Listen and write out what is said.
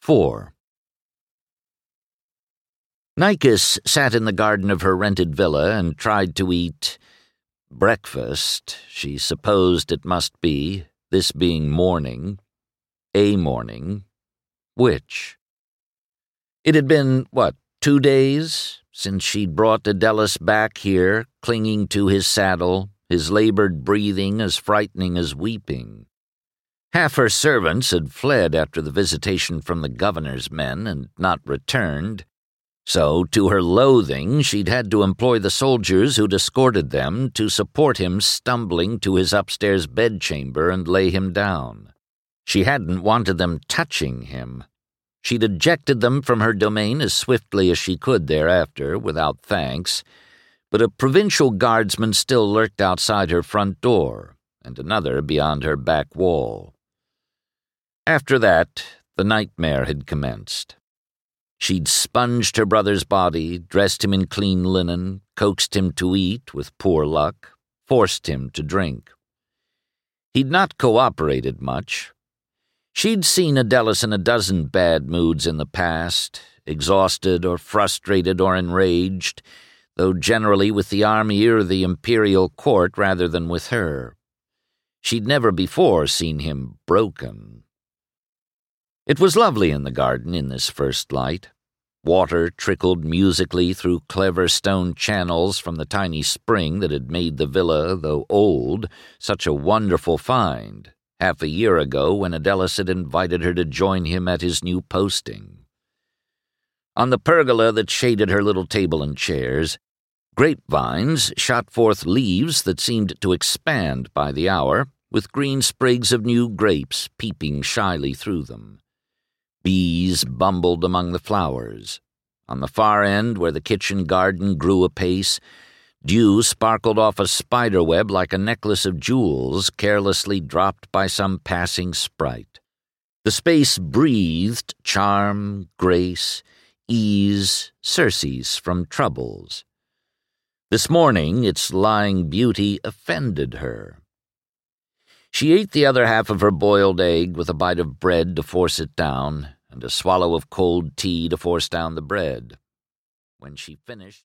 4. Nikis sat in the garden of her rented villa and tried to eat breakfast, she supposed it must be, this being morning, a morning, which? It had been, 2 days since she'd brought Adelis back here, clinging to his saddle, his labored breathing as frightening as weeping. Half her servants had fled after the visitation from the governor's men and not returned, so, to her loathing, she'd had to employ the soldiers who'd escorted them to support him stumbling to his upstairs bedchamber and lay him down. She hadn't wanted them touching him. She'd ejected them from her domain as swiftly as she could thereafter, without thanks, but a provincial guardsman still lurked outside her front door, and another beyond her back wall. After that, the nightmare had commenced. She'd sponged her brother's body, dressed him in clean linen, coaxed him to eat with poor luck, forced him to drink. He'd not cooperated much. She'd seen Adelis in a dozen bad moods in the past, exhausted or frustrated or enraged, though generally with the army or the imperial court rather than with her. She'd never before seen him broken. It was lovely in the garden in this first light. Water trickled musically through clever stone channels from the tiny spring that had made the villa, though old, such a wonderful find, half a year ago when Adelis had invited her to join him at his new posting. On the pergola that shaded her little table and chairs, grapevines shot forth leaves that seemed to expand by the hour, with green sprigs of new grapes peeping shyly through them. Bees bumbled among the flowers. On the far end, where the kitchen garden grew apace, dew sparkled off a spiderweb like a necklace of jewels carelessly dropped by some passing sprite. The space breathed charm, grace, ease, surcease from troubles. This morning its lying beauty offended her. She ate the other half of her boiled egg with a bite of bread to force it down, and a swallow of cold tea to force down the bread. When she finished,